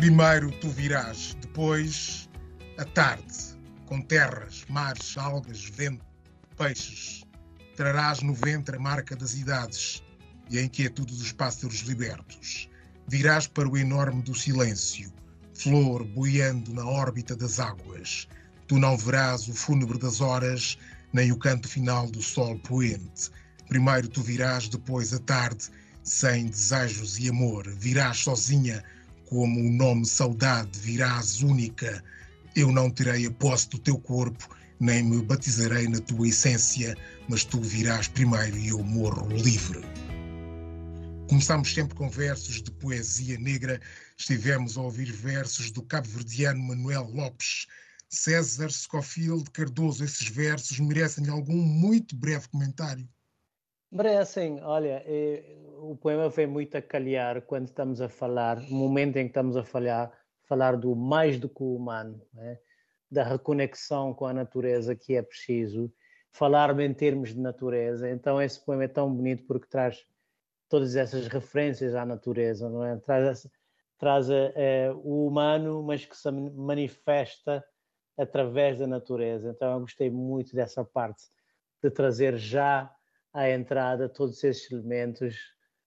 Primeiro tu virás, depois a tarde, com terras, mares, algas, vento, peixes. Trarás no ventre a marca das idades e a inquietude dos pássaros libertos. Virás para o enorme do silêncio, flor boiando na órbita das águas. Tu não verás o fúnebre das horas, nem o canto final do sol poente. Primeiro tu virás, depois a tarde, sem desejos e amor. Virás sozinha, como o nome saudade, virás única. Eu não terei a posse do teu corpo, nem me batizarei na tua essência, mas tu virás primeiro e eu morro livre. Começámos sempre com versos de poesia negra. Estivemos a ouvir versos do cabo-verdiano Manuel Lopes. César Scofield Cardoso, esses versos merecem algum muito breve comentário? Merecem, olha, o poema vem muito a calhar quando estamos a falar, no momento em que estamos a falar do mais do que o humano, né? Da reconexão com a natureza que é preciso, falar em termos de natureza. Então esse poema é tão bonito porque traz todas essas referências à natureza, não é? Traz o humano, mas que se manifesta através da natureza. Então eu gostei muito dessa parte, de trazer já à entrada todos esses elementos.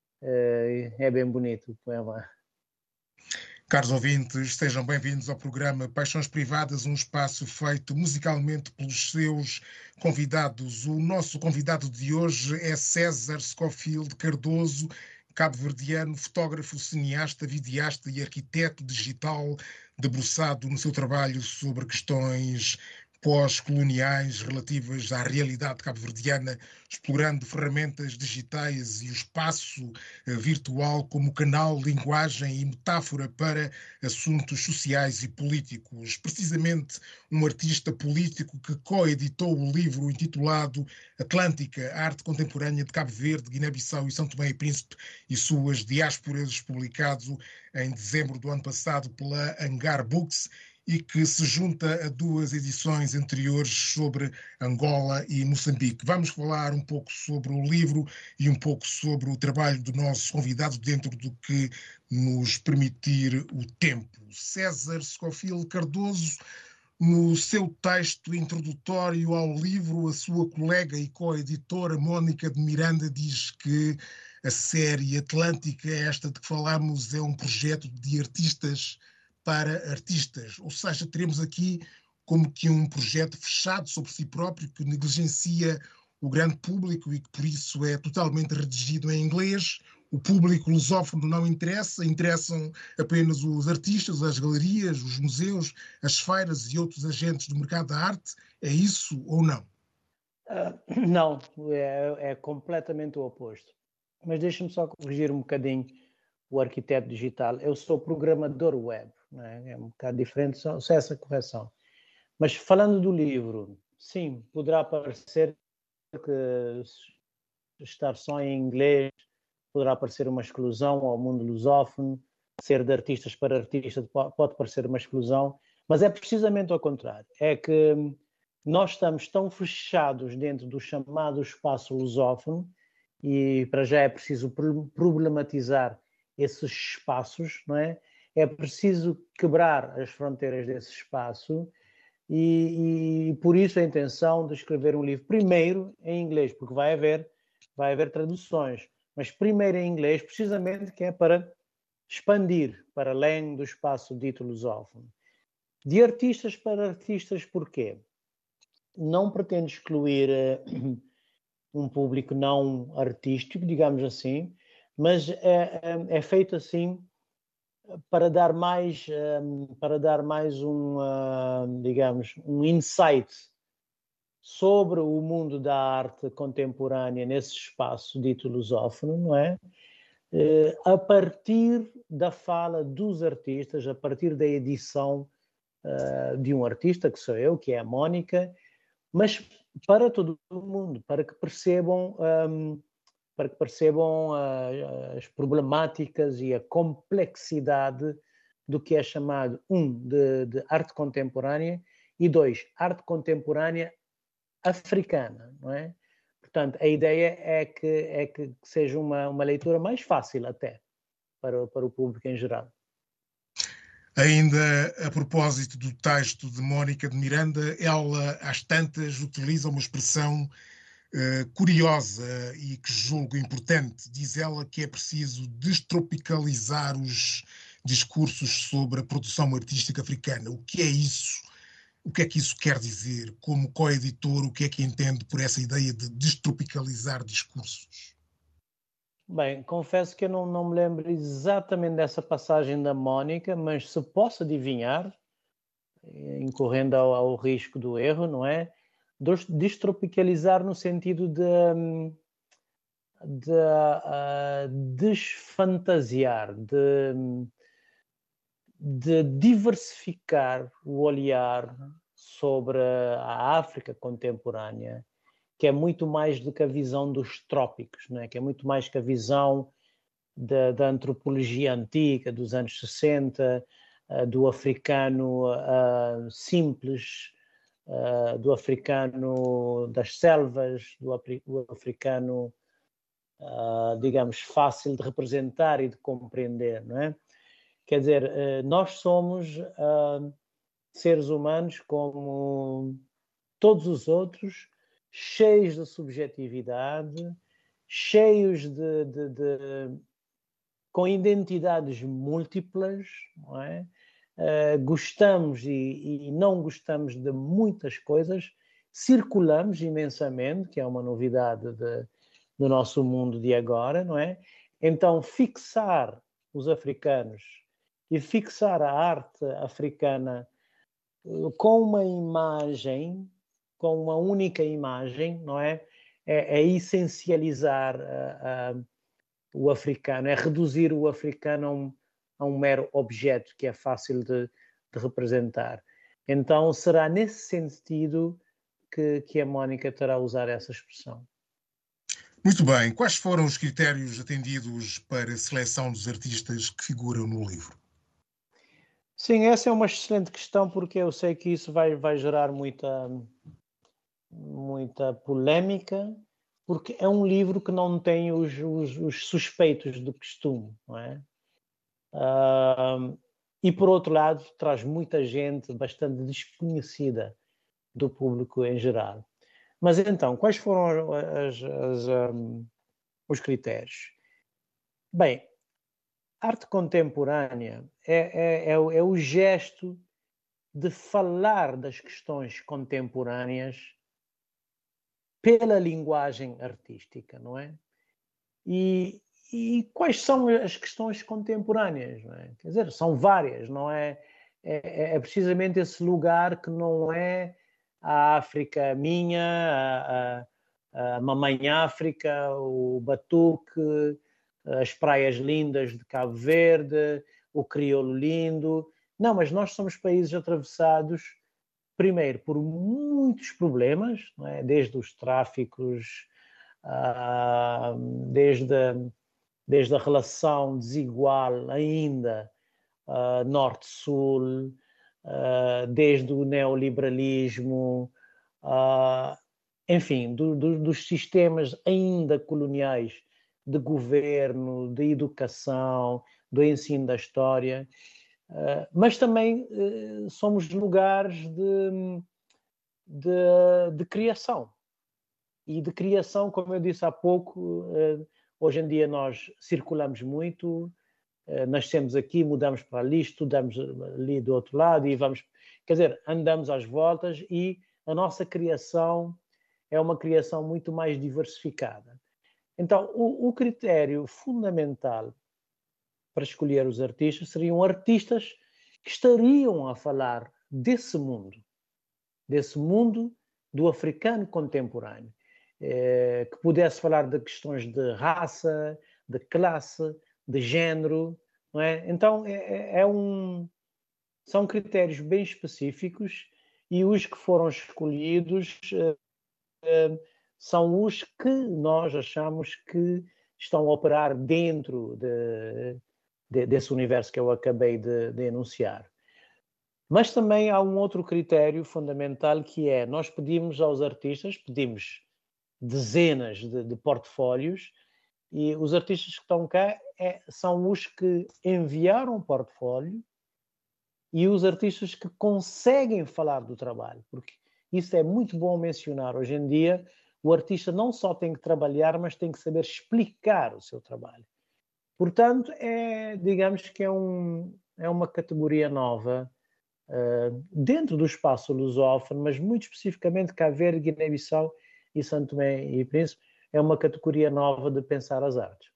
É bem bonito o poema. Caros ouvintes, sejam bem-vindos ao programa Paixões Privadas, um espaço feito musicalmente pelos seus convidados. O nosso convidado de hoje é César Scofield Cardoso, cabo-verdiano, fotógrafo, cineasta, videasta e arquiteto digital, debruçado no seu trabalho sobre questões pós-coloniais relativas à realidade cabo-verdiana, explorando ferramentas digitais e o espaço virtual como canal, linguagem e metáfora para assuntos sociais e políticos. Precisamente um artista político que coeditou o livro intitulado Atlântica, Arte Contemporânea de Cabo Verde, Guiné-Bissau e São Tomé e Príncipe e suas diásporas, publicado em dezembro do ano passado pela Hangar Books, e que se junta a duas edições anteriores sobre Angola e Moçambique. Vamos falar um pouco sobre o livro e um pouco sobre o trabalho do nosso convidado dentro do que nos permitir o tempo. César Scofield Cardoso, no seu texto introdutório ao livro, a sua colega e co-editora Mónica de Miranda diz que a série Atlântica, esta de que falamos, é um projeto de artistas para artistas, ou seja, teremos aqui como que um projeto fechado sobre si próprio, que negligencia o grande público e que por isso é totalmente redigido em inglês. O público lusófono não interessa, interessam apenas os artistas, as galerias, os museus, as feiras e outros agentes do mercado da arte. É isso ou não? Não, é completamente o oposto. Mas deixa-me só corrigir um bocadinho o arquiteto digital. Eu sou programador web, não é? É um bocado diferente, só essa correção. Mas falando do livro, sim, poderá parecer que estar só em inglês poderá parecer uma exclusão ao mundo lusófono, ser de artistas para artistas pode parecer uma exclusão, mas é precisamente ao contrário. É que nós estamos tão fechados dentro do chamado espaço lusófono e para já é preciso problematizar esses espaços, não é? É preciso quebrar as fronteiras desse espaço e por isso a intenção de escrever um livro primeiro em inglês, porque vai haver traduções, mas primeiro em inglês, precisamente que é para expandir para além do espaço dito lusófono. De artistas para artistas, porquê? Não pretendo excluir um público não artístico, digamos assim, mas é feito assim para dar mais digamos, um insight sobre o mundo da arte contemporânea nesse espaço dito lusófono, não é? A partir da fala dos artistas, a partir da edição de um artista, que sou eu, que é a Mónica, mas para todo o mundo, para que percebam as problemáticas e a complexidade do que é chamado, de arte contemporânea, e dois, arte contemporânea africana, não é? Portanto, a ideia é que seja uma leitura mais fácil até para o público em geral. Ainda a propósito do texto de Mónica de Miranda, ela às tantas utiliza uma expressão curiosa e que julgo importante. Diz ela que é preciso destropicalizar os discursos sobre a produção artística africana. O que é isso? O que é que isso quer dizer? Como coeditor, o que é que entende por essa ideia de destropicalizar discursos? Bem, confesso que eu não me lembro exatamente dessa passagem da Mónica, mas se posso adivinhar, incorrendo ao risco do erro, não é? Destropicalizar no sentido de desfantasiar, de diversificar o olhar sobre a África contemporânea, que é muito mais do que a visão dos trópicos, não é? Que é muito mais que a visão da antropologia antiga dos anos 60, do africano simples, do africano das selvas, do africano, digamos, fácil de representar e de compreender, não é? Quer dizer, nós somos seres humanos como todos os outros, cheios de subjetividade, cheios com identidades múltiplas, não é? Gostamos e não gostamos de muitas coisas, circulamos imensamente, que é uma novidade do nosso mundo de agora, não é? Então, fixar os africanos e fixar a arte africana com uma imagem, com uma única imagem, não é? É essencializar o africano, é reduzir o africano a um mero objeto que é fácil de representar. Então, será nesse sentido que a Mónica terá a usar essa expressão. Muito bem. Quais foram os critérios atendidos para a seleção dos artistas que figuram no livro? Sim, essa é uma excelente questão, porque eu sei que isso vai gerar muita polémica, porque é um livro que não tem os suspeitos do costume, não é? E por outro lado, traz muita gente bastante desconhecida do público em geral. Mas então, quais foram os critérios? Bem, arte contemporânea é o gesto de falar das questões contemporâneas pela linguagem artística, não é? E quais são as questões contemporâneas? Não é? Quer dizer, são várias, não é? É precisamente esse lugar que não é a África minha, a Mamãe África, o Batuque, as praias lindas de Cabo Verde, o crioulo lindo. Não, mas nós somos países atravessados, primeiro, por muitos problemas, não é? Desde os tráficos, desde a relação desigual ainda norte-sul, desde o neoliberalismo, enfim, dos sistemas ainda coloniais de governo, de educação, do ensino da história, mas também somos lugares de criação. E de criação, como eu disse há pouco, hoje em dia nós circulamos muito, nascemos aqui, mudamos para ali, estudamos ali do outro lado e vamos, quer dizer, andamos às voltas e a nossa criação é uma criação muito mais diversificada. Então, o critério fundamental para escolher os artistas seriam artistas que estariam a falar desse mundo do africano contemporâneo, que pudesse falar de questões de raça, de classe, de género, não é? Então, são critérios bem específicos e os que foram escolhidos são os que nós achamos que estão a operar dentro desse universo que eu acabei de enunciar. Mas também há um outro critério fundamental que é, nós pedimos aos artistas, pedimos dezenas de portfólios e os artistas que estão cá são os que enviaram o portfólio e os artistas que conseguem falar do trabalho, porque isso é muito bom mencionar. Hoje em dia, o artista não só tem que trabalhar, mas tem que saber explicar o seu trabalho. Portanto, digamos que é uma categoria nova dentro do espaço lusófono, mas muito especificamente Cabo Verde, Guiné-Bissau e Santo Tomé e Príncipe, é uma categoria nova de pensar as artes.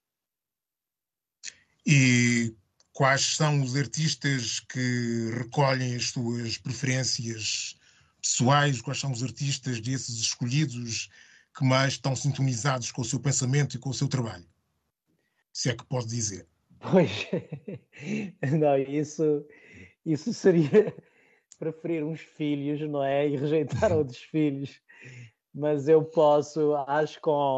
E quais são os artistas que recolhem as suas preferências pessoais? Quais são os artistas desses escolhidos que mais estão sintonizados com o seu pensamento e com o seu trabalho? Se é que pode dizer. Pois, não, isso seria preferir uns filhos, não é? E rejeitar outros filhos. Mas eu posso, acho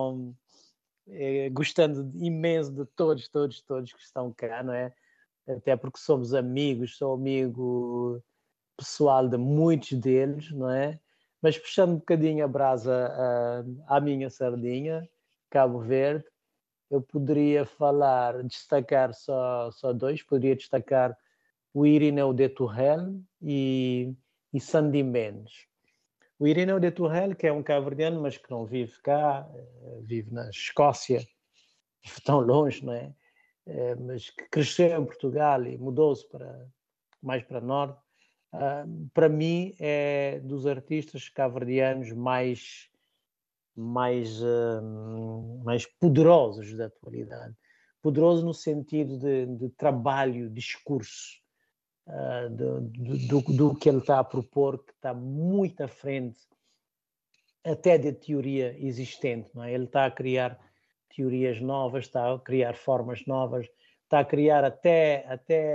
gostando imenso de todos que estão cá, não é? Até porque somos amigos, sou amigo pessoal de muitos deles, não é? Mas puxando um bocadinho a brasa à minha sardinha, Cabo Verde, eu poderia destacar só dois, poderia destacar o Irineu de Turrel e Sandy Mendes. O Irineu de Turrel, que é um cabo-verdiano, mas que não vive cá, vive na Escócia, vive tão longe, não é? Mas que cresceu em Portugal e mudou-se mais para norte. Para mim, é dos artistas cabo-verdianos mais poderosos da atualidade. Poderoso no sentido de trabalho, discurso, do que ele está a propor, que está muito à frente até da teoria existente, não é? Ele está a criar teorias novas, está a criar formas novas, está a criar até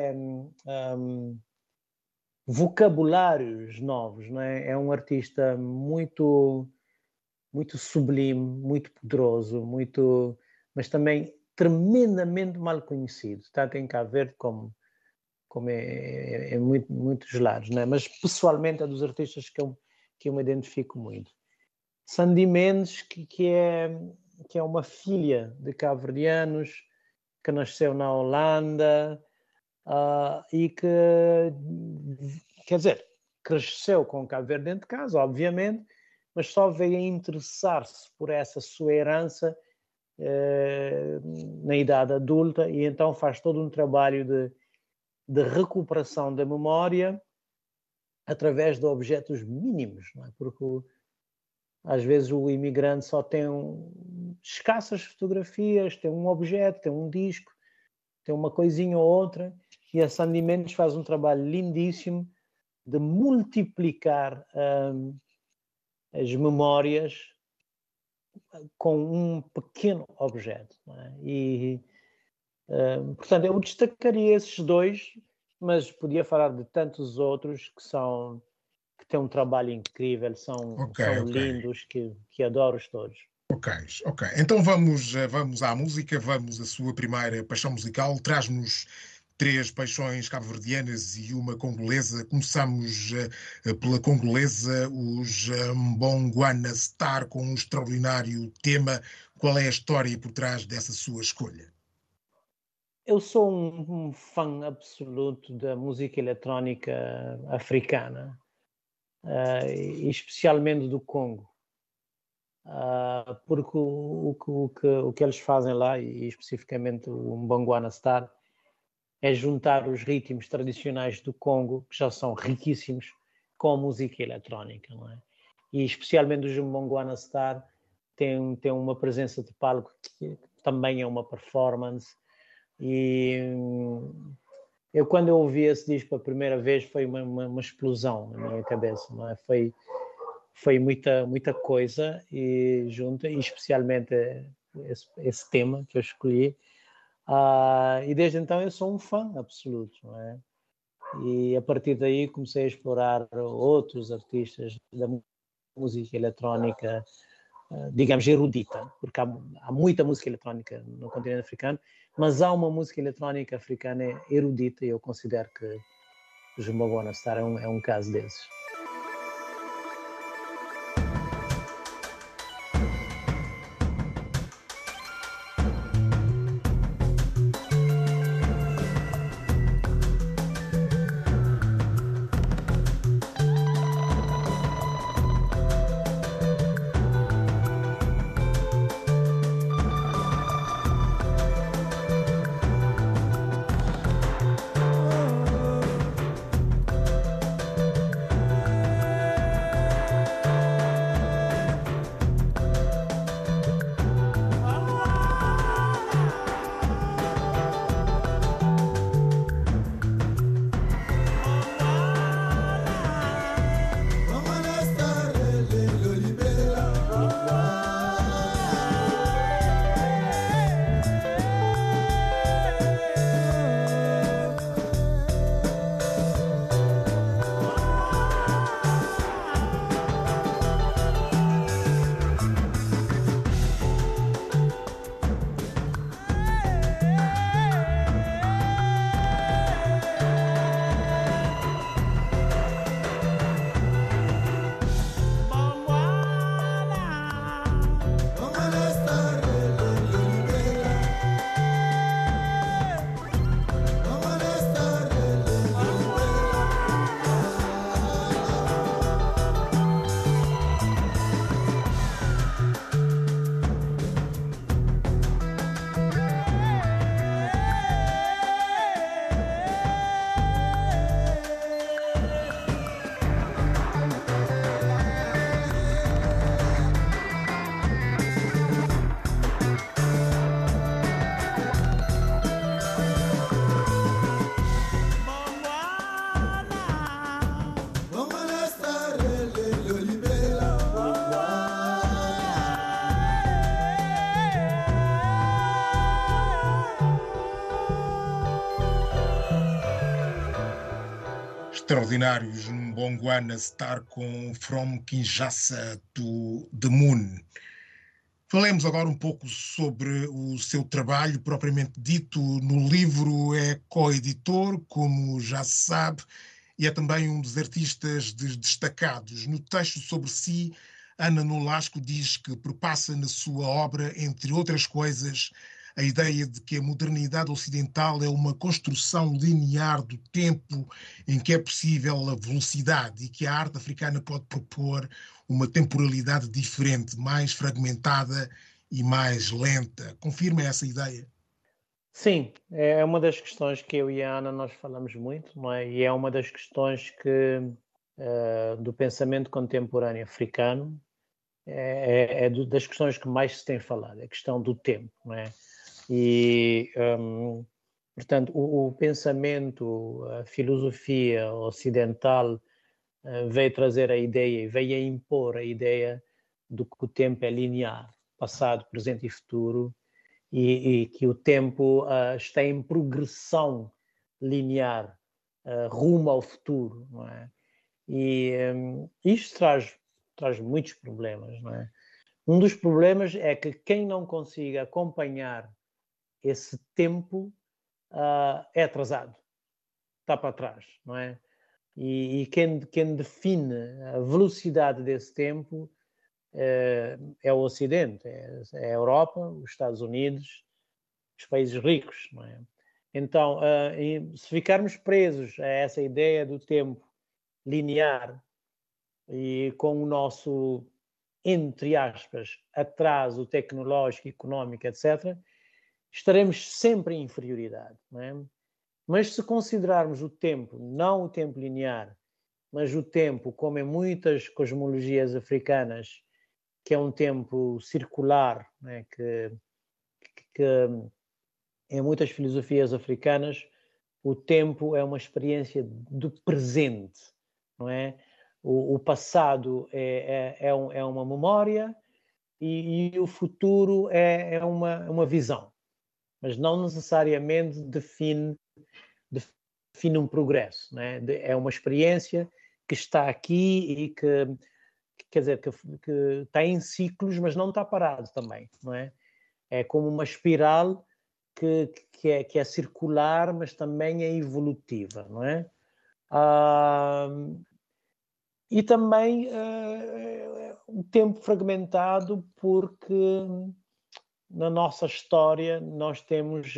vocabulários novos, não é? É um artista muito sublime, muito poderoso, mas também tremendamente mal conhecido, tanto em Cabo Verde como em muitos lados, não é? Mas pessoalmente é dos artistas que eu me identifico muito. Sandy Mendes, que é uma filha de cabo-verdianos, que nasceu na Holanda e que, quer dizer, cresceu com Cabo Verde dentro de casa, obviamente, mas só veio a interessar-se por essa sua herança na idade adulta, e então faz todo um trabalho de recuperação da memória através de objetos mínimos, não é? Porque às vezes o imigrante só tem escassas fotografias, tem um objeto, tem um disco, tem uma coisinha ou outra, e a Sandy Mendes faz um trabalho lindíssimo de multiplicar as memórias com um pequeno objeto, não é? E portanto, eu destacaria esses dois, mas podia falar de tantos outros que têm um trabalho incrível, são lindos, que adoro todos. Ok. Então vamos à música, vamos à sua primeira paixão musical. Traz-nos 3 paixões cabo-verdianas e uma congolesa. Começamos pela congolesa, os Mbongwana Star, com um extraordinário tema. Qual é a história por trás dessa sua escolha? Eu sou um fã absoluto da música eletrónica africana, especialmente do Congo, porque o que eles fazem lá, e especificamente o Mbongwana Star, é juntar os ritmos tradicionais do Congo, que já são riquíssimos, com a música eletrónica, não é? E especialmente o Mbongwana Star tem uma presença de palco que também é uma performance. E quando eu ouvi esse disco a primeira vez, foi uma explosão na minha cabeça, não é? Foi muita coisa e junta, e especialmente esse tema que eu escolhi. E desde então eu sou um fã absoluto, não é? E a partir daí comecei a explorar outros artistas da música eletrónica, digamos, erudita, porque há muita música eletrónica no continente africano, mas há uma música eletrónica africana erudita, e eu considero que o Mbongwana Star é um caso desses. extraordinários Mbongwana Star com From Kinshasa to the Moon. Falemos agora um pouco sobre o seu trabalho propriamente dito. No livro é co-editor, como já se sabe, e é também um dos artistas destacados. No texto sobre si, Ana Nolasco diz que perpassa na sua obra, entre outras coisas, a ideia de que a modernidade ocidental é uma construção linear do tempo em que é possível a velocidade e que a arte africana pode propor uma temporalidade diferente, mais fragmentada e mais lenta. Confirma essa ideia? Sim, é uma das questões que eu e a Ana nós falamos muito, não é? E é uma das questões que do pensamento contemporâneo africano das questões que mais se tem falado, a questão do tempo, não é? E, portanto, o pensamento, a filosofia ocidental veio trazer a ideia e veio a impor a ideia de que o tempo é linear, passado, presente e futuro, e que o tempo está em progressão linear rumo ao futuro, não é? E isto traz muitos problemas, não é? Um dos problemas é que quem não consiga acompanhar esse tempo é atrasado, está para trás, não é? E quem define a velocidade desse tempo é o Ocidente, é a Europa, os Estados Unidos, os países ricos, não é? Então, se ficarmos presos a essa ideia do tempo linear e com o nosso, entre aspas, atraso tecnológico, económico, etc., estaremos sempre em inferioridade, não é? Mas se considerarmos o tempo, não o tempo linear, mas o tempo, como em muitas cosmologias africanas, que é um tempo circular, né, que em muitas filosofias africanas o tempo é uma experiência do presente, não é? O passado é uma memória e o futuro é uma visão, mas não necessariamente define um progresso, não é? É uma experiência que está aqui e que quer dizer, que está em ciclos, mas não está parado também, não é? É como uma espiral que é circular, mas também é evolutiva, não é? E também um tempo fragmentado, porque na nossa história nós temos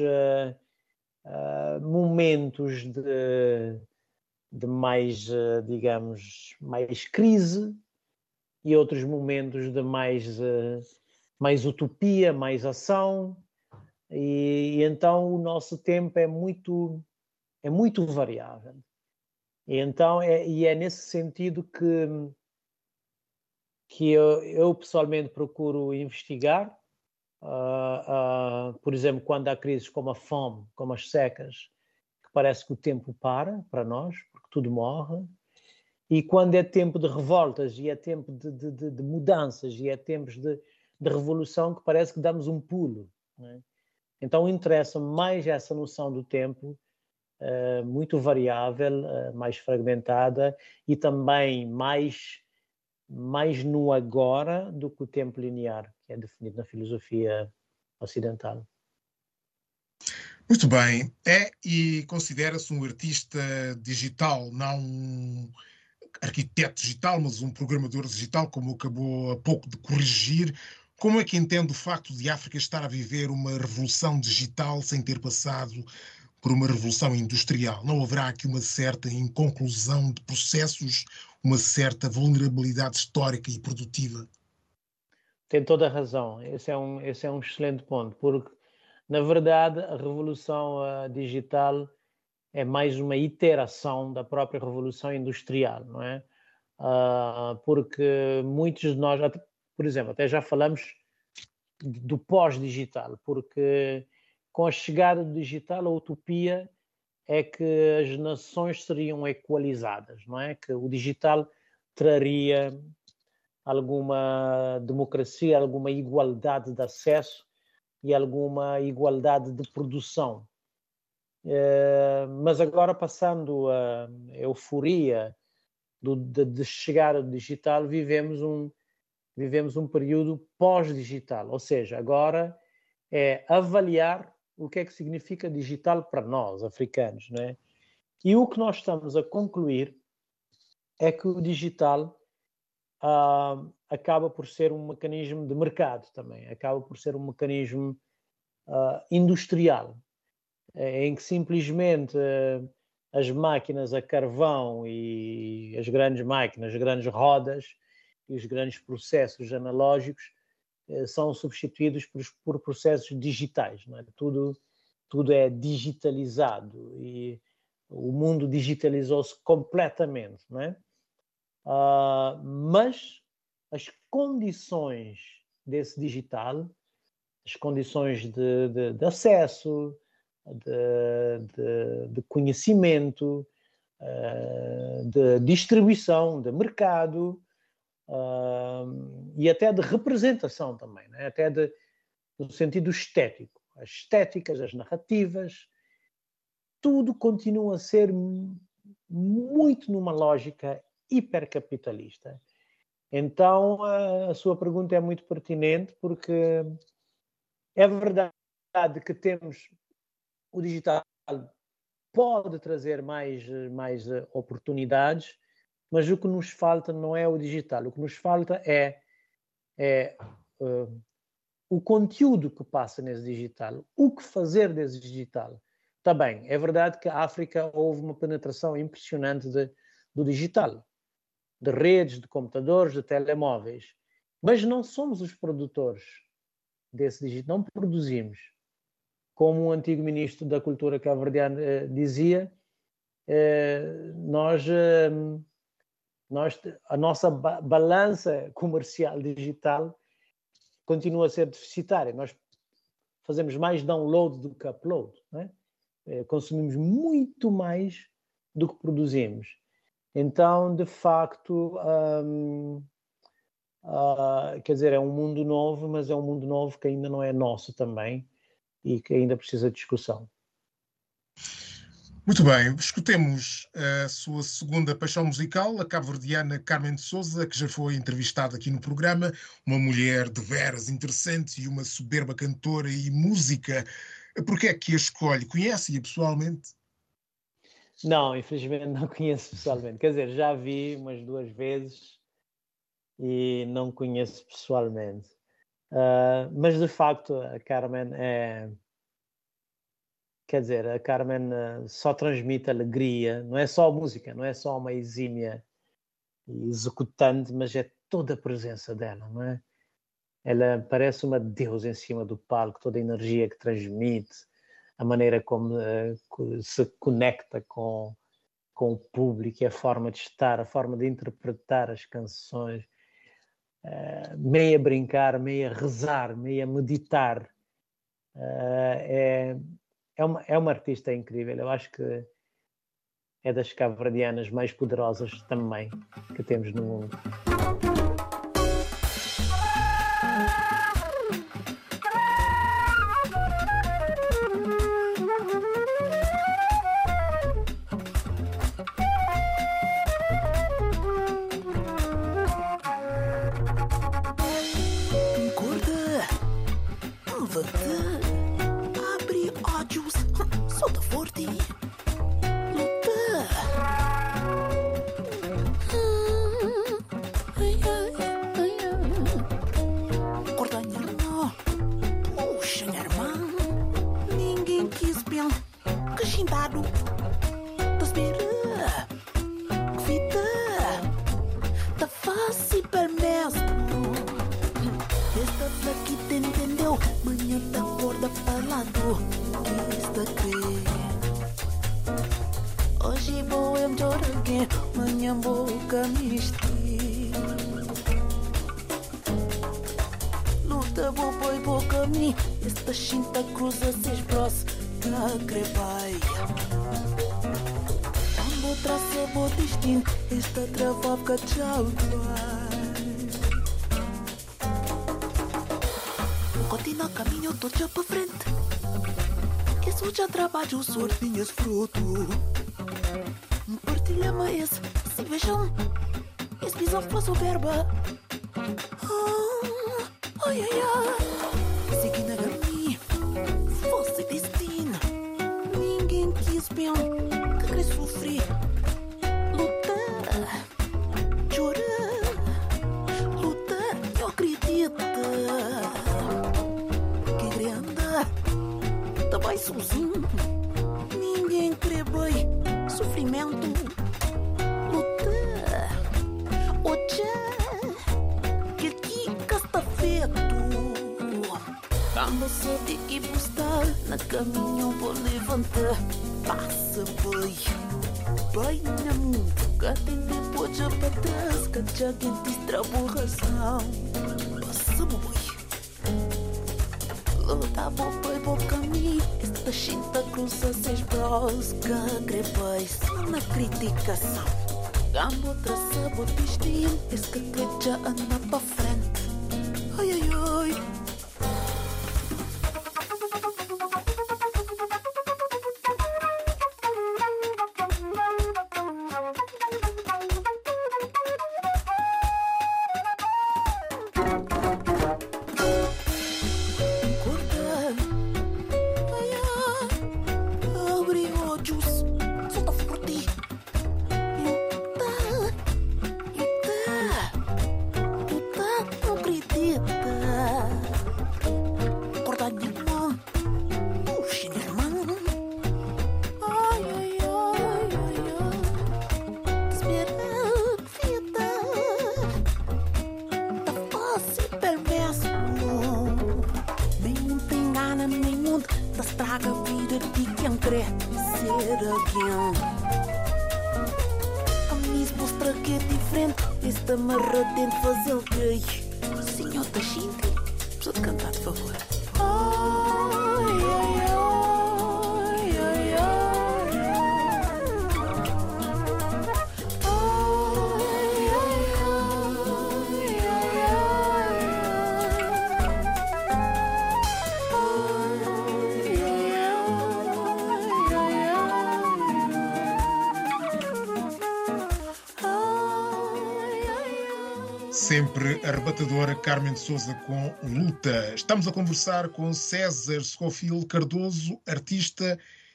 momentos de mais, digamos, mais crise e outros momentos de mais utopia, mais ação, e então o nosso tempo é muito variável. E então é nesse sentido que eu pessoalmente procuro investigar, por exemplo, quando há crises como a fome, como as secas, que parece que o tempo para nós, porque tudo morre. E quando é tempo de revoltas e é tempo de mudanças e é tempos de revolução, que parece que damos um pulo, não é? Então interessa-me mais essa noção do tempo, muito variável, mais fragmentada e também mais no agora do que o tempo linear, que é definido na filosofia ocidental. Muito bem. E considera-se um artista digital, não um arquiteto digital, mas um programador digital, como acabou há pouco de corrigir. Como é que entende o facto de a África estar a viver uma revolução digital sem ter passado por uma revolução industrial? Não haverá aqui uma certa inconclusão de processos, uma certa vulnerabilidade histórica e produtiva? Tem toda a razão. Esse é um excelente ponto, porque, na verdade, a revolução digital é mais uma iteração da própria revolução industrial, não é? Porque muitos de nós, por exemplo, até já falamos do pós-digital, porque com a chegada do digital, a utopia é que as nações seriam equalizadas, não é? Que o digital traria alguma democracia, alguma igualdade de acesso e alguma igualdade de produção. Mas agora, passando a euforia de chegar ao digital, vivemos um período pós-digital, ou seja, agora é avaliar o que é que significa digital para nós, africanos, não é? E o que nós estamos a concluir é que o digital acaba por ser um mecanismo de mercado também, acaba por ser um mecanismo industrial, em que simplesmente as máquinas a carvão e as grandes máquinas, as grandes rodas e os grandes processos analógicos são substituídos por processos digitais, não é? Tudo é digitalizado e o mundo digitalizou-se completamente, não é? Mas as condições desse digital, as condições de acesso, de conhecimento, de distribuição, de mercado, e até de representação também, né? Até no sentido estético. As estéticas, as narrativas, tudo continua a ser muito numa lógica hipercapitalista. Então, a sua pergunta é muito pertinente, porque é verdade que temos o digital pode trazer mais oportunidades, mas o que nos falta não é o digital. O que nos falta é o conteúdo que passa nesse digital, o que fazer desse digital. Está bem, é verdade que a África houve uma penetração impressionante do digital, de redes, de computadores, de telemóveis, mas não somos os produtores desse digital, não produzimos. Como um antigo ministro da Cultura cabo-verdiana dizia, a nossa balança comercial digital continua a ser deficitária. Nós fazemos mais download do que upload, não é? Consumimos muito mais do que produzimos. Então, de facto, quer dizer, é um mundo novo, mas é um mundo novo que ainda não é nosso também e que ainda precisa de discussão. Muito bem, escutemos a sua segunda paixão musical, a cabo-verdiana Carmen de Sousa, que já foi entrevistada aqui no programa, uma mulher de veras interessante e uma soberba cantora e música. Por que é que a escolhe? Conhece-a pessoalmente? Não, infelizmente não conheço pessoalmente. Quer dizer, já vi umas 2 vezes e não conheço pessoalmente. Mas, de facto, a Carmen Quer dizer, a Carmen só transmite alegria. Não é só música, não é só uma exímia executante, mas é toda a presença dela, não é? Ela parece uma deusa em cima do palco, toda a energia que transmite, a maneira como se conecta com o público, a forma de estar, a forma de interpretar as canções, meio a brincar, meio a rezar, meio a meditar. É uma artista incrível. Eu acho que é das cabo-verdianas mais poderosas também que temos no mundo. Continua caminho, tô já para frente. Isso já trabalho, sortinhas, fruto. Partilha-me esse beijão. Esse bisão foi soberba. Ai, ai, ai. Segui na caminho, fosse destino. Ninguém quis bem, que queria sofrer. Lutar, chorar. Lutar, eu acredito. Que queria andar, tá bem sozinho. Ninguém crê bem, sofrimento. Lutar, odiar. Que está feito. Quando sou de que buscar, na caminho vou levantar. Passa bem, bem na mundo. Que tem depois já para trás, que já quem te estragou razão. Passa bem, luta bom pai, bom caminho. Esta chinta cruza seis braços, que crepais na criticação. Gambo traça o destino, esse que já anda para frente. Ai, ai, ai. Sempre arrebatadora Carmen de Sousa com Luta. Estamos a conversar com César Scofield Cardoso, artista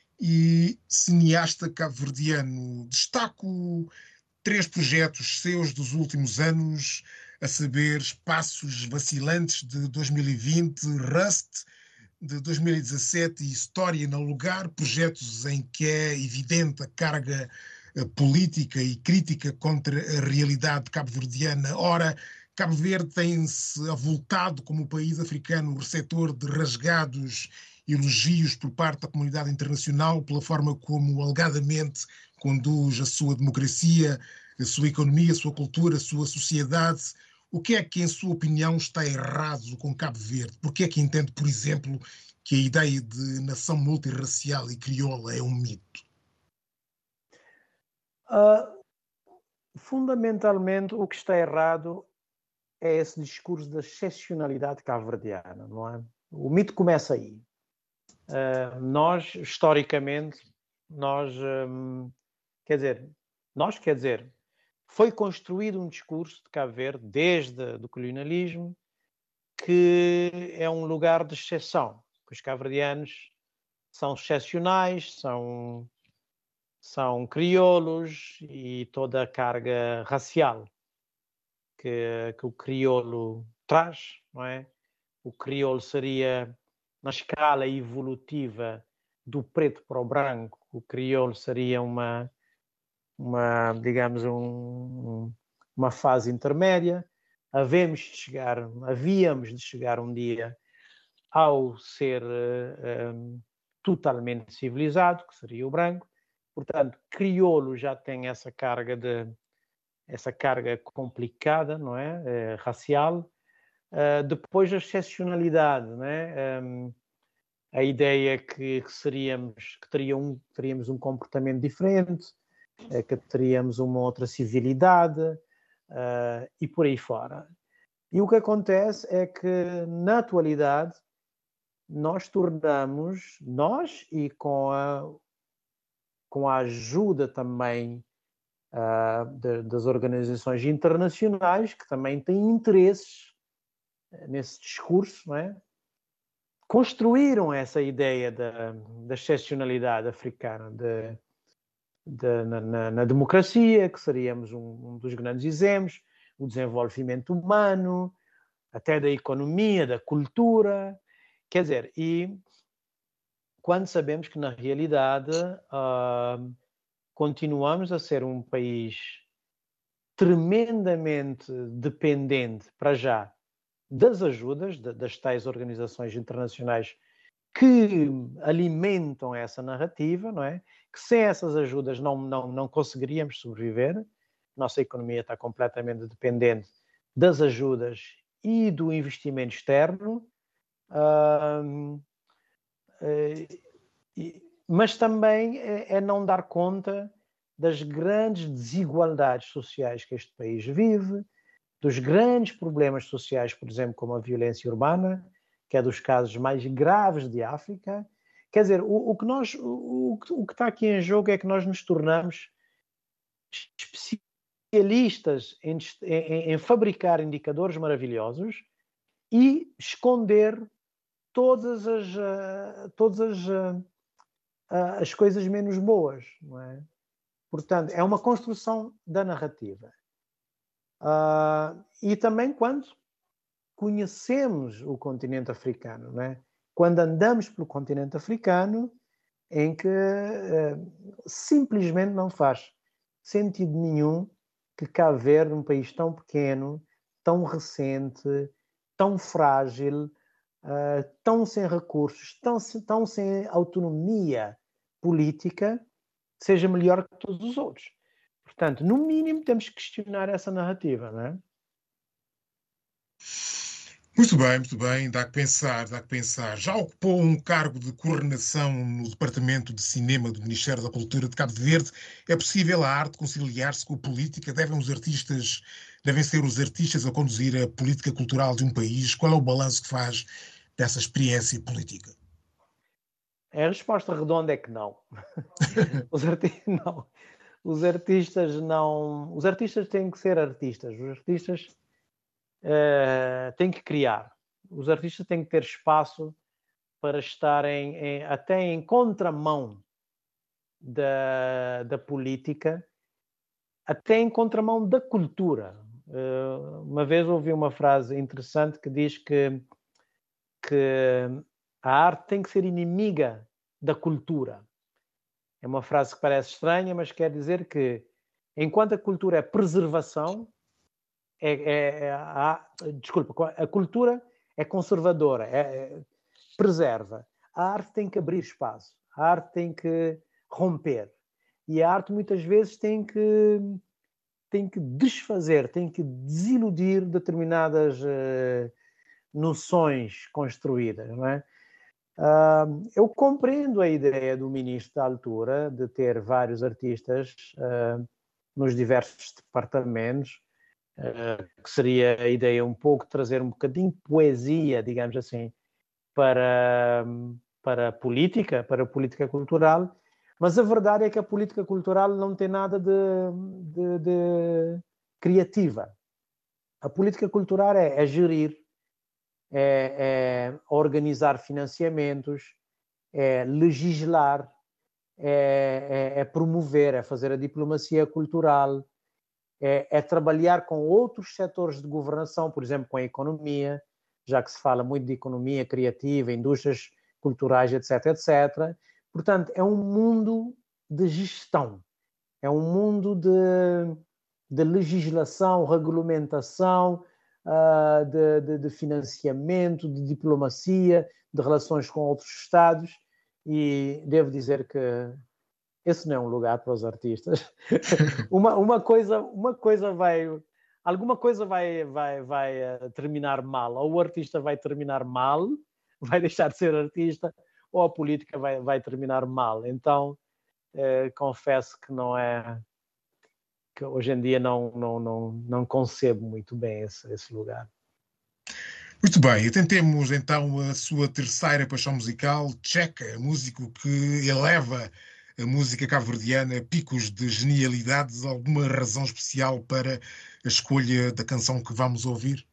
e cineasta cabo-verdiano. Destaco 3 projetos seus dos últimos anos, a saber Espaços Vacilantes de 2020, Rust de 2017 e História no Lugar, projetos em que é evidente a carga política e crítica contra a realidade cabo-verdiana. Ora, Cabo Verde tem-se avultado como o país africano receptor de rasgados elogios por parte da comunidade internacional pela forma como alegadamente conduz a sua democracia, a sua economia, a sua cultura, a sua sociedade. O que é que, em sua opinião, está errado com Cabo Verde? Por que é que entende, por exemplo, que a ideia de nação multirracial e crioula é um mito? Fundamentalmente, o que está errado é esse discurso da excepcionalidade cabo-verdiana, não é? O mito começa aí. Nós, historicamente, quer dizer, foi construído um discurso de Cabo Verde, desde o colonialismo, que é um lugar de exceção, que os cabo-verdianos são excepcionais, são crioulos e toda a carga racial que o crioulo traz, não é? O crioulo seria, na escala evolutiva do preto para o branco, o crioulo seria digamos, uma fase intermédia. Havíamos de chegar um dia ao ser totalmente civilizado, que seria o branco. Portanto, crioulo já tem essa carga complicada, não é? Racial. Depois a excepcionalidade, não é? A ideia que teríamos um comportamento diferente, que teríamos uma outra civilidade e por aí fora. E o que acontece é que, na atualidade, nós tornamos, nós e com a ajuda também das organizações internacionais, que também têm interesses nesse discurso, não é? Construíram essa ideia da excepcionalidade africana, na democracia, que seríamos um dos grandes exemplos, o desenvolvimento humano, até da economia, da cultura, quer dizer, e quando sabemos que na realidade continuamos a ser um país tremendamente dependente, para já, das ajudas das tais organizações internacionais que alimentam essa narrativa, não é? Que sem essas ajudas não conseguiríamos sobreviver. Nossa economia está completamente dependente das ajudas e do investimento externo. Mas também é não dar conta das grandes desigualdades sociais que este país vive, dos grandes problemas sociais, por exemplo, como a violência urbana, que é dos casos mais graves de África. Quer dizer, o que está aqui em jogo é que nós nos tornamos especialistas em fabricar indicadores maravilhosos e esconder todas as coisas menos boas, não é? Portanto, é uma construção da narrativa. E também quando conhecemos o continente africano, não é? Quando andamos pelo continente africano, em que simplesmente não faz sentido nenhum que Cabo Verde, um país tão pequeno, tão recente, tão frágil, tão sem recursos, tão sem autonomia política, seja melhor que todos os outros. Portanto, no mínimo, temos que questionar essa narrativa, não é? Muito bem, dá que pensar, dá que pensar. Já ocupou um cargo de coordenação no Departamento de Cinema do Ministério da Cultura de Cabo Verde. É possível a arte conciliar-se com a política? Devem ser os artistas a conduzir a política cultural de um país? Qual é o balanço que faz dessa experiência política? A resposta redonda é que não. Não. Os artistas têm que ser artistas. Os artistas têm que criar. Os artistas têm que ter espaço para estarem até em contramão da política, até em contramão da cultura. Uma vez ouvi uma frase interessante que diz que a arte tem que ser inimiga da cultura. É uma frase que parece estranha, mas quer dizer que enquanto a cultura é preservação, a cultura é conservadora, preserva. A arte tem que abrir espaço, a arte tem que romper. E a arte muitas vezes tem que desfazer, tem que desiludir determinadas noções construídas, não é? Eu compreendo a ideia do ministro da altura de ter vários artistas nos diversos departamentos, que seria a ideia um pouco trazer um bocadinho de poesia, digamos assim, para a política cultural, mas a verdade é que a política cultural não tem nada de criativa. A política cultural é gerir, é organizar financiamentos, é legislar, é promover, é fazer a diplomacia cultural, é trabalhar com outros setores de governação, por exemplo, com a economia, já que se fala muito de economia criativa, indústrias culturais, etc., etc. Portanto, é um mundo de gestão, é um mundo de legislação, regulamentação, de financiamento, de diplomacia, de relações com outros Estados, e devo dizer que esse não é um lugar para os artistas. Alguma coisa vai terminar mal. Ou o artista vai terminar mal, vai deixar de ser artista, ou a política vai terminar mal. Então, confesso que não é... que hoje em dia não concebo muito bem esse lugar. Muito bem, tentemos então a sua terceira paixão musical, Cheka, músico que eleva a música cabo-verdiana a picos de genialidades. Alguma razão especial para a escolha da canção que vamos ouvir?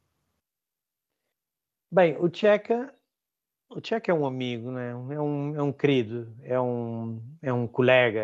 Bem, o Cheka é um amigo, né? É um querido, é um colega.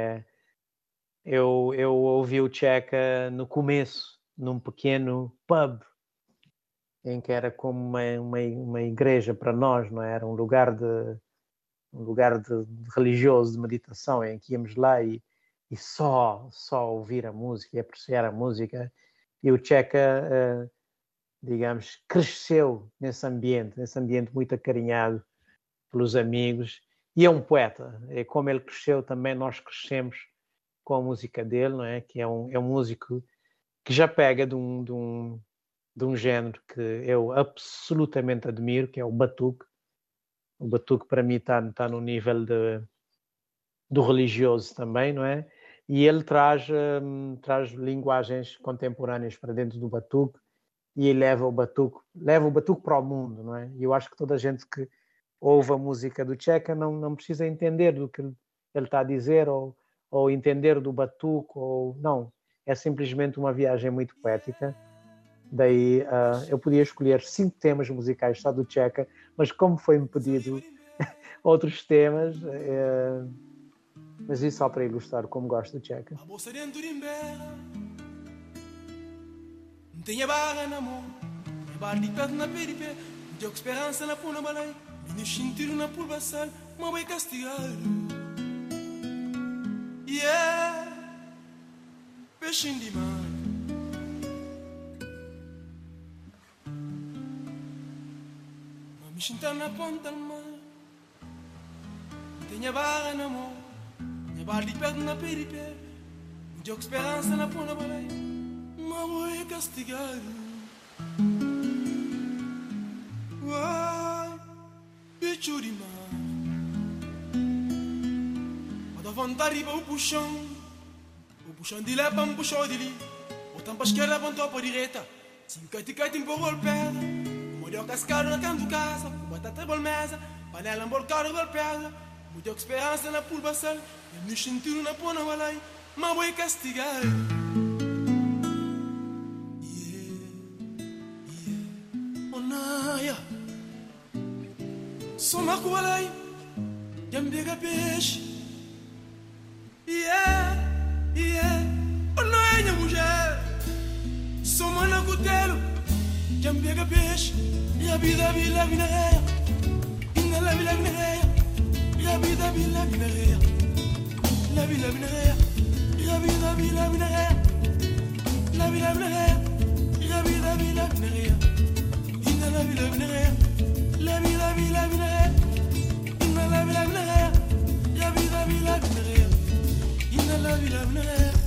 Eu ouvi o Cheka no começo, num pequeno pub, em que era como uma igreja para nós, não é? Era um lugar de religioso, de meditação, em que íamos lá e só ouvir a música e apreciar a música. E o Cheka, digamos, cresceu nesse ambiente muito acarinhado pelos amigos. E é um poeta. E como ele cresceu, também nós crescemos com a música dele, não é? Que é um músico que já pega de um género que eu absolutamente admiro, que é o batuque. O batuque para mim está no nível do religioso também, não é? E ele traz linguagens contemporâneas para dentro do batuque e leva o batuque para o mundo, não é? E eu acho que toda a gente que ouve a música do Cheka não precisa entender do que ele está a dizer ou entender do batuque, não. É simplesmente uma viagem muito poética. Daí eu podia escolher 5 temas musicais só do Cheka, mas como foi-me pedido outros temas, mas isso só para ilustrar como gosto do Cheka. Tenha barra na mão, bar de perto na peripe, de esperança na puna balai, me sentir na pulvação, uma vai castigar. Yeah, peixinho de mar. Me sentar na ponta do mar, tenha barra na mão, bar de perto na peripe, de esperança na puna balai. Voy a castigar. Uai, bicho de mar. Quando a vontade vai o puxão de lá para um puxão de ali. O tempo a esquerda apontou para a direita. Se encaitica, empurrou o pé. Mudou cascado na canto casa. Batata bol mesa. Panela embolcada bol pedra. Mudou esperança na pulvação. E me sentiu na pona balai. Mas vou castigar. Soma kualai, jambega peixe. Onaia mulher. Soma na cutelo, jambega peixe. E a vida vinareia. Inga la vinareia. E a vida vinareia. La vinareia. E a vida vinareia. La vinareia. E a vida vinareia. Inga la vinareia. La vida, vida, vida, inna la vida, vida, la vida, vida, vida, inna la vida, vida.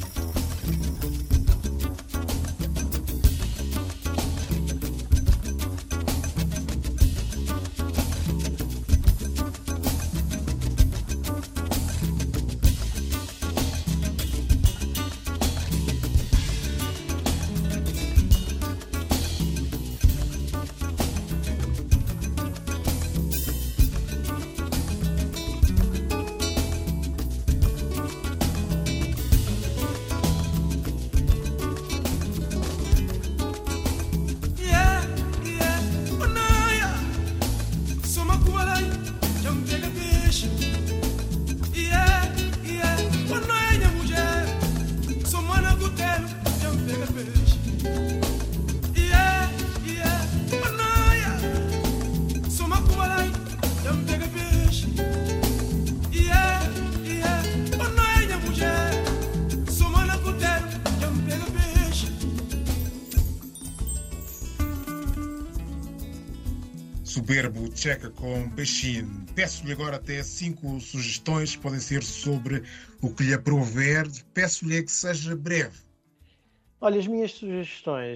Soberbo Cheka com Peixinho. Peço-lhe agora até 5 sugestões que podem ser sobre o que lhe aprouver. Peço-lhe que seja breve. Olha, as minhas sugestões.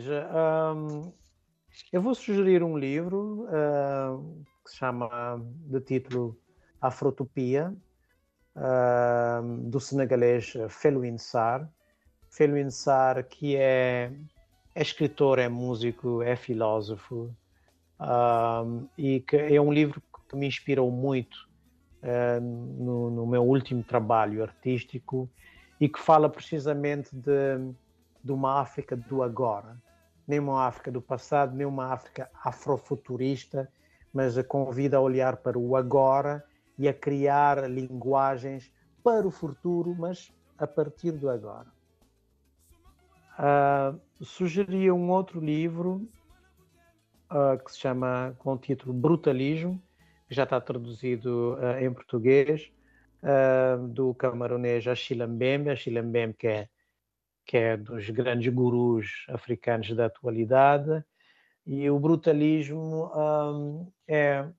Eu vou sugerir um livro que se chama, de título, Afrotopia, do senegalês Felwine Sarr. Felwine Sarr, que é escritor, é músico, é filósofo, e que é um livro que me inspirou muito no meu último trabalho artístico e que fala precisamente de uma África do agora, nem uma África do passado, nem uma África afrofuturista, mas a convida a olhar para o agora e a criar linguagens para o futuro, mas a partir do agora. Sugeria um outro livro que se chama, com o título Brutalismo, que já está traduzido em português, do camaronês Achille Mbembe. Achille Mbembe, que é dos grandes gurus africanos da atualidade. E o brutalismo é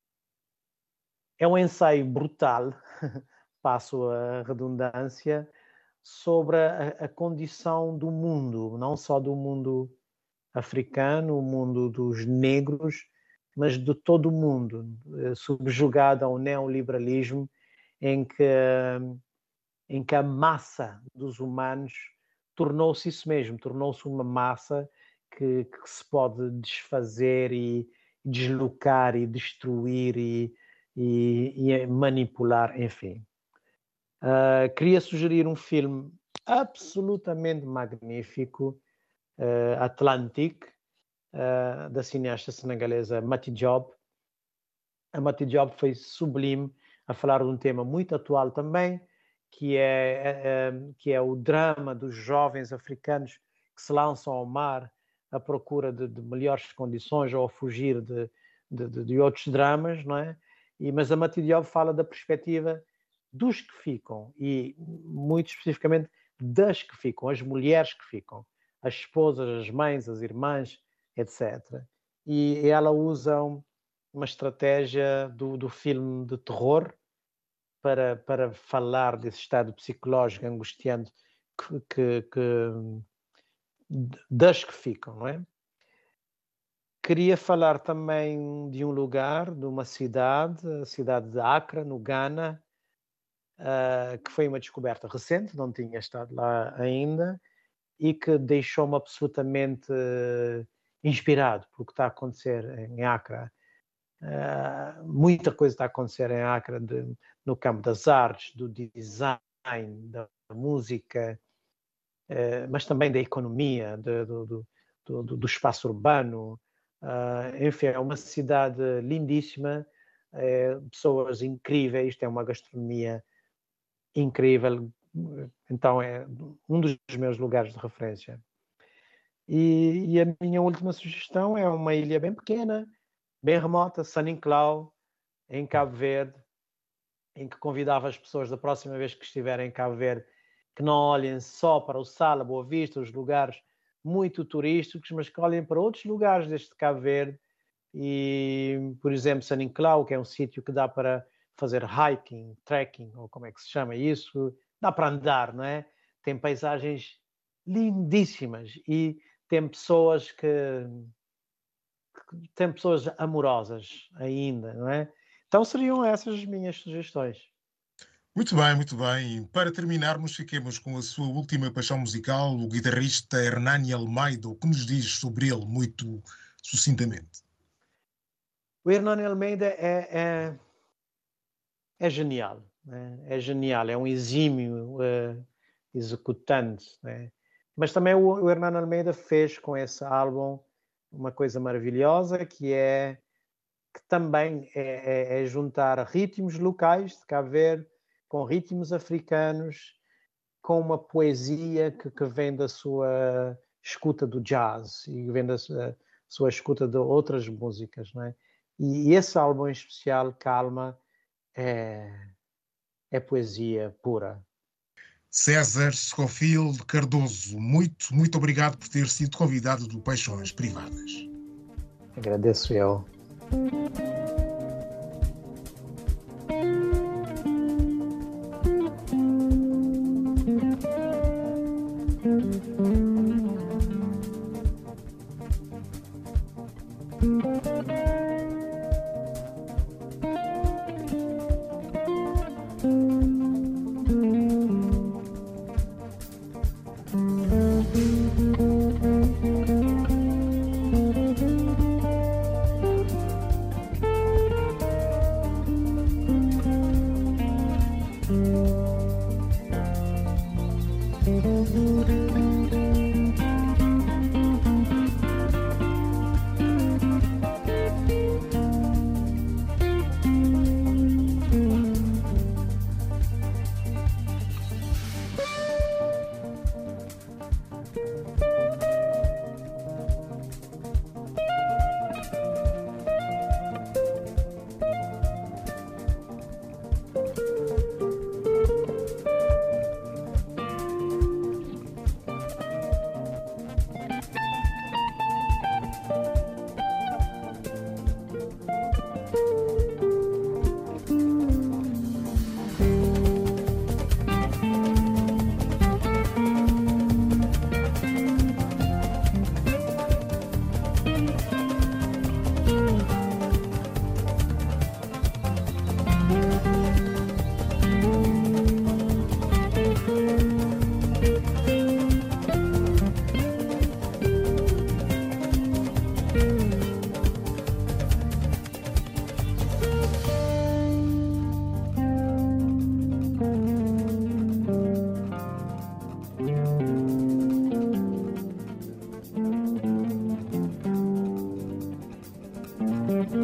um ensaio brutal, passo a redundância, sobre a condição do mundo, não só do mundo africano, o mundo dos negros, mas de todo o mundo, subjugado ao neoliberalismo, em que a massa dos humanos tornou-se isso mesmo, tornou-se uma massa que se pode desfazer e deslocar e destruir e manipular, enfim. Queria sugerir um filme absolutamente magnífico, Atlantique, da cineasta senegalesa Mati Diop. A Mati Diop foi sublime a falar de um tema muito atual também, que é o drama dos jovens africanos que se lançam ao mar à procura de melhores condições ou a fugir de outros dramas, não é? Mas a Mati Diop fala da perspectiva dos que ficam e, muito especificamente, das que ficam, as mulheres que ficam, as esposas, as mães, as irmãs, etc. E ela usa uma estratégia do filme de terror para falar desse estado psicológico angustiante das que ficam, não é? Queria falar também de um lugar, de uma cidade, a cidade de Accra, no Ghana, que foi uma descoberta recente, não tinha estado lá ainda, e que deixou-me absolutamente inspirado pelo que está a acontecer em Accra. Muita coisa está a acontecer em Accra no campo das artes, do design, da música, mas também da economia, do espaço urbano. Enfim, é uma cidade lindíssima, pessoas incríveis, tem uma gastronomia incrível, então é um dos meus lugares de referência. E a minha última sugestão é uma ilha bem pequena, bem remota, San Inclau, em Cabo Verde, em que convidava as pessoas da próxima vez que estiverem em Cabo Verde que não olhem só para o Sal, a Boa Vista, os lugares muito turísticos, mas que olhem para outros lugares deste Cabo Verde. E, por exemplo, San Inclau, que é um sítio que dá para fazer hiking, trekking, ou como é que se chama isso, dá para andar, não é? Tem paisagens lindíssimas e tem pessoas amorosas ainda, não é? Então seriam essas as minhas sugestões. Muito bem, muito bem. Para terminarmos, fiquemos com a sua última paixão musical, o guitarrista Hernani Almeida. O que nos diz sobre ele, muito sucintamente? O Hernani Almeida é genial, né? É genial, é um exímio executante, né? Mas também o Hernani Almeida fez com esse álbum uma coisa maravilhosa, que também é juntar ritmos locais de Cabo Verde com ritmos africanos, com uma poesia que vem da sua escuta do jazz e vem da sua escuta de outras músicas, não é? E esse álbum em especial, Calma, é poesia pura. César Scofield Cardoso, muito, muito obrigado por ter sido convidado do Paixões Privadas. Agradeço eu.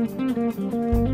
Thank